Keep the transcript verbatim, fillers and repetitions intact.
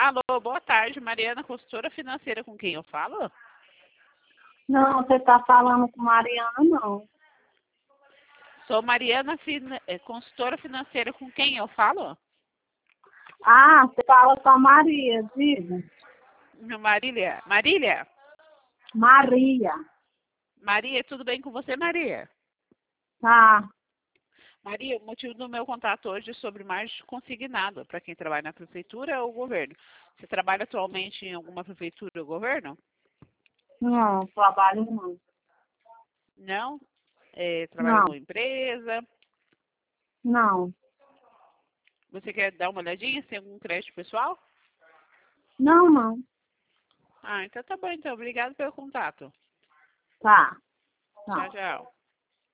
Alô, boa tarde, Mariana, consultora financeira, com quem eu falo? Não, você está falando com Mariana, não. Sou Mariana, fina- eh, consultora financeira, com quem eu falo? Ah, você fala com a Maria, diga. Meu Marília. Marília? Maria. Maria, tudo bem com você, Maria? Tá, Maria, o motivo do meu contato hoje é sobre margem consignado para quem trabalha na prefeitura ou governo. Você trabalha atualmente em alguma prefeitura ou governo? não, trabalho não. Não? Eh, trabalha em Não, alguma empresa? não. Você quer dar uma olhadinha se tem algum crédito pessoal? Não, não. Ah, então tá bom, então. Obrigado pelo contato. Tá, Tchau, tá. tchau.